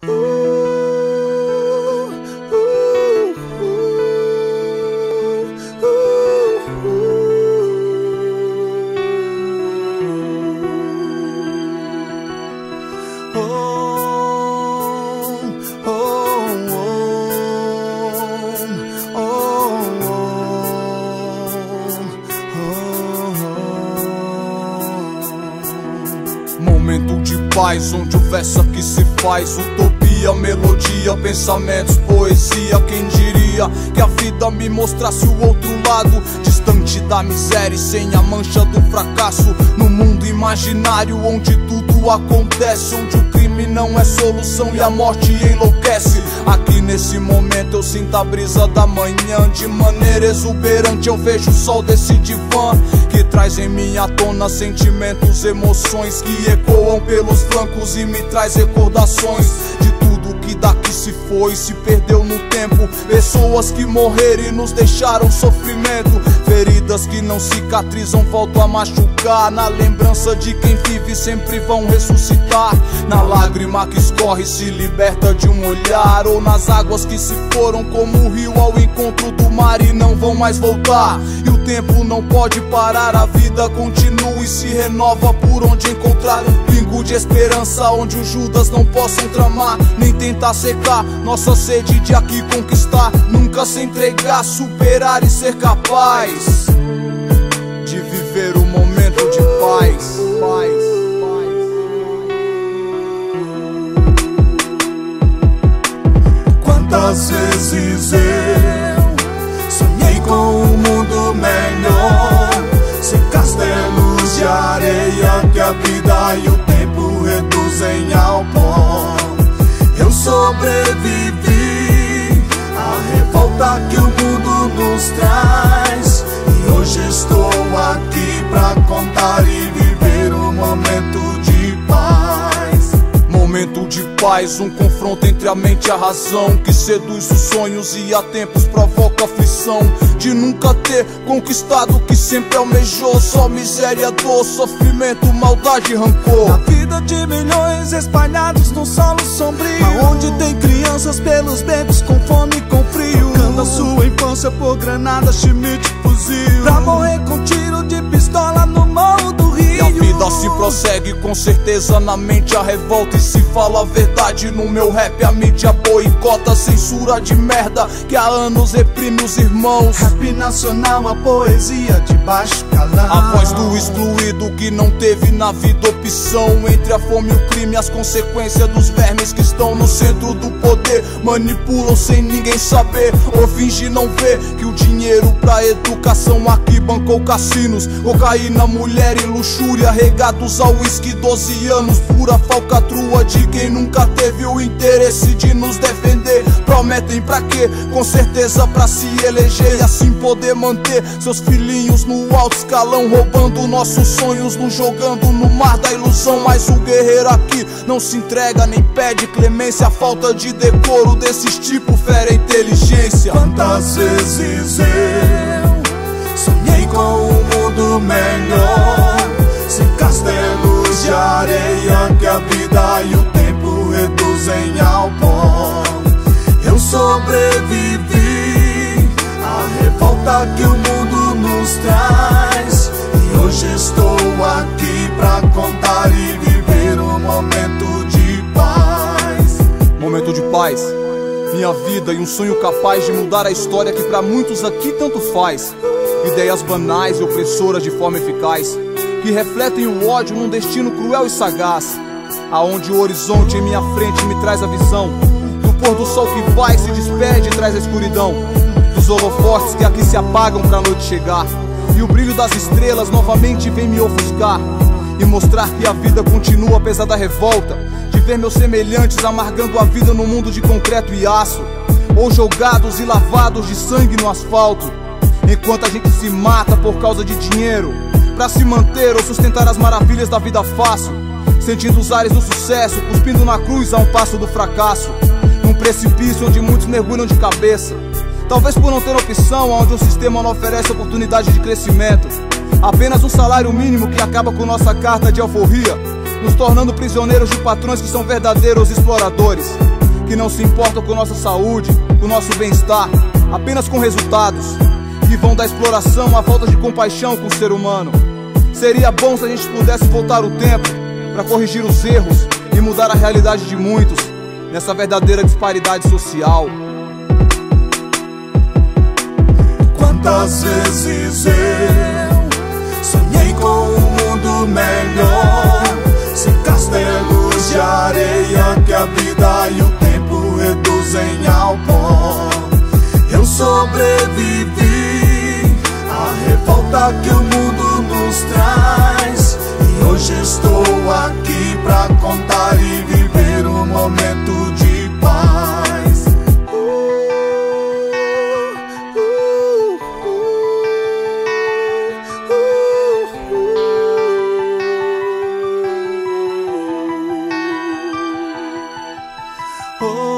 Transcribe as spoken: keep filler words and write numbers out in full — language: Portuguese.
Momento de paz, onde o verso aqui se faz utopia, melodia, pensamentos, poesia. Quem diria que a vida me mostrasse o outro lado, distante da miséria e sem a mancha do fracasso. No mundo imaginário onde tudo acontece, onde o crime não é solução e a morte enlouquece. Aqui nesse momento eu sinto a brisa da manhã, de maneira exuberante eu vejo o sol desse divã, que traz em minha tona sentimentos, emoções que ecoam pelos flancos e me traz recordações de tudo que daqui se foi, se perdeu no tempo. Pessoas que morreram e nos deixaram sofrimento, feridas que não cicatrizam voltam a machucar. Na lembrança de quem vive sempre vão ressuscitar. Na lágrima que escorre se liberta de um olhar, ou nas águas que se foram como um rio ao encontro do mar e não vão mais voltar. E o tempo não pode parar, a vida continua e se renova por onde encontrar um pingo de esperança, onde os Judas não possam tramar, nem tentar secar nossa sede de aqui conquistar. Nunca se entregar, superar e ser capaz de viver o momento de paz, paz, paz. Quantas vezes eu sonhei com um mundo melhor, sem castelos de areia que a vida e o tempo reduzem ao pó. Eu sobrevivi à revolta que o mundo nos traz, e hoje estou aqui pra contar e viver um momento de paz. Momento de paz, um confronto entre a mente e a razão, que seduz os sonhos e a tempos provoca aflição, de nunca ter conquistado o que sempre almejou. Só miséria, dor, sofrimento, maldade e rancor. A vida de milhões espalhados num solo sombrio, aonde tem crianças pelos becos com fome e com frio, trocando a sua infância por granada, chimite, fuzil, pra morrer com tiro de pistola no morro do Rio. E a vida se prossegue com certeza na mente a revolta, e se fala a verdade no meu rap a mídia boicota. Censura de merda que há anos reprime os irmãos. Rap nacional, a poesia de baixo calão, a voz do excluído que não teve na vida opção. Entre a fome e o crime, as consequências dos vermes que estão no centro do poder, manipulam sem ninguém saber, ou fingir não ver que o dinheiro pra educação aqui bancou cassinos, cocaína, mulher e luxúria, regados ao uísque. Doze anos, pura falcatrua de quem nunca teve o interesse de nos defender. Prometem pra quê? Com certeza pra se eleger e assim poder manter seus filhinhos no alto escalão, roubando nossos sonhos, nos jogando no mar da ilusão. Mas o guerreiro aqui não se entrega nem pede clemência, a falta de decoro desses tipos fere a inteligência. Quantas vezes eu sonhei com um mundo melhor, sem castelos de areia que a vida e o tempo reduzem ao pó. Eu sobrevivi à revolta que o mundo nos traz, e hoje estou aqui pra contar e viver um momento de paz. Momento de paz, minha vida e um sonho capaz de mudar a história que pra muitos aqui tanto faz. Ideias banais e opressoras de forma eficaz, que refletem o ódio num destino cruel e sagaz, aonde o horizonte em minha frente me traz a visão do pôr do sol que vai, se despede e traz a escuridão, dos holofotes que aqui se apagam pra noite chegar, e o brilho das estrelas novamente vem me ofuscar e mostrar que a vida continua apesar da revolta, de ver meus semelhantes amargando a vida no mundo de concreto e aço, ou jogados e lavados de sangue no asfalto, enquanto a gente se mata por causa de dinheiro, pra se manter ou sustentar as maravilhas da vida fácil, sentindo os ares do sucesso, cuspindo na cruz a um passo do fracasso, num precipício onde muitos mergulham de cabeça, talvez por não ter opção, onde o sistema não oferece oportunidade de crescimento, apenas um salário mínimo que acaba com nossa carta de alforria, nos tornando prisioneiros de patrões que são verdadeiros exploradores. que não se importam com nossa saúde, com nosso bem-estar, apenas com resultados, que vão da exploração à falta de compaixão com o ser humano. Seria bom se a gente pudesse voltar o tempo para corrigir os erros e mudar a realidade de muitos nessa verdadeira disparidade social. Quantas vezes eu sonhei com um mundo melhor, sem castelos de areia que a vida e o tempo reduzem ao pó. Eu sobrevivi à revolta que o mundo nos traz, e hoje estou aqui pra contar e viver um momento de paz. Oh